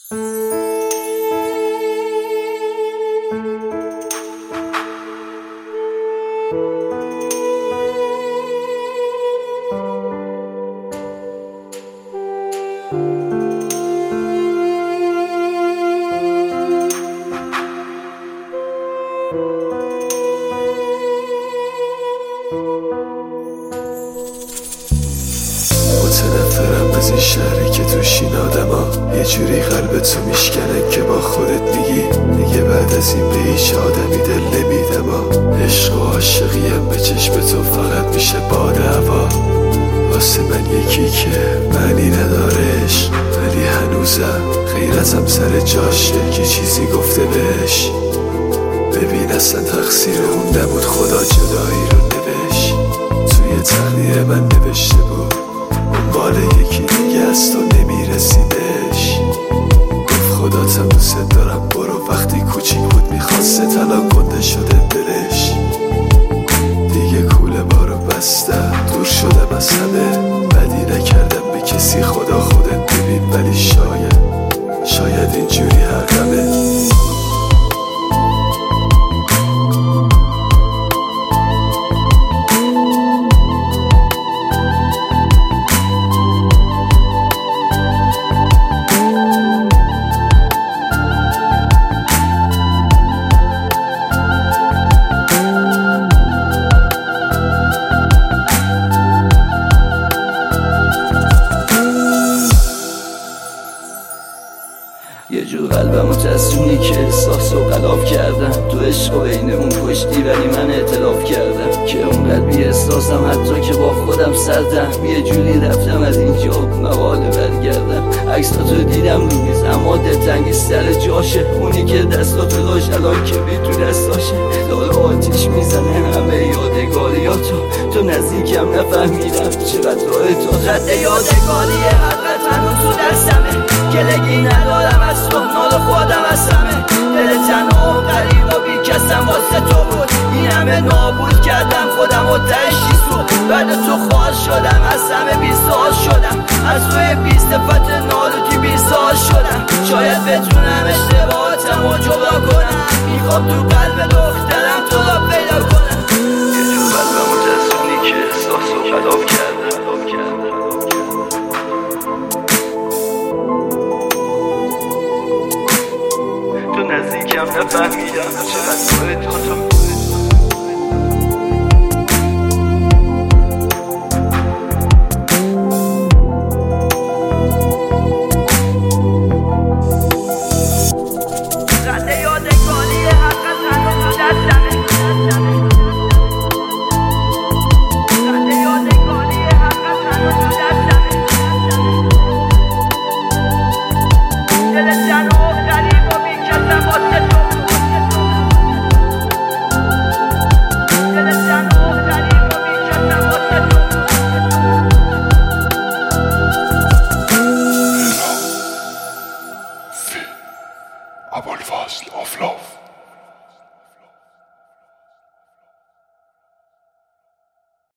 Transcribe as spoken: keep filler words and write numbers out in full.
متنفرم از این شهری که توش این آدما یه جوری قلب تو میشکنن که با خودت میگی دیگه بعد از این به هیچ آدمی دل نمیدم. عشق و عاشقیم به چشم تو فقط میشه باد هوا. واسه من یکی که معنی ندارش، ولی هنوزم غیرتم سر جاشه که چیزی گفته بهش. ببین اصلا تقصیر اون نبود، خدا جدایی رو نوشت توی تقدیر من نوشته بود مال یکی دیگه است و نمیرسیدش. گفت خداتم دوست دارم برو، وقتی کوچیک بود میخواسته طلا کنده شده دلش. دیگه کوله بارو بستم، دور شدم از همه، بدی نکردم به کسی خدا خودت ببین. ولی شاید شاید اینجوری حقمه. یه جور قلبمو چسبونی که احساس و غلاف کردم تو عشق و بین اون پشتی، ولی من اعتلاف کردم که اونقدر بی احساسم حتی که با خودم سردم. یه جوری رفتم از اینجا مقاله برگردم. عکساتو دیدم رو میز اما دلتنگی سر جاشه. اونی که دستاتو داشت الان که بی تو دستاشه. داره آتیش میزنه همه یادگاریاتو. تو نزدیکم نفهمیدم چقدر راه تو خط یادگاری حقیقت هنوز تو دستمه. گلگی ندارم از تو، نال خودم از همه. دل تنها و غریب و بی کسم واسه تو بود. این همه نابود کردم خودم و تشی سو. بعد تو خواهد شدم از همه بیزار شدم. از روی بی صفت نالوتی بیزار شدم. شاید بتونم اشتباهاتم و جبران کنم. میخوام تو قلب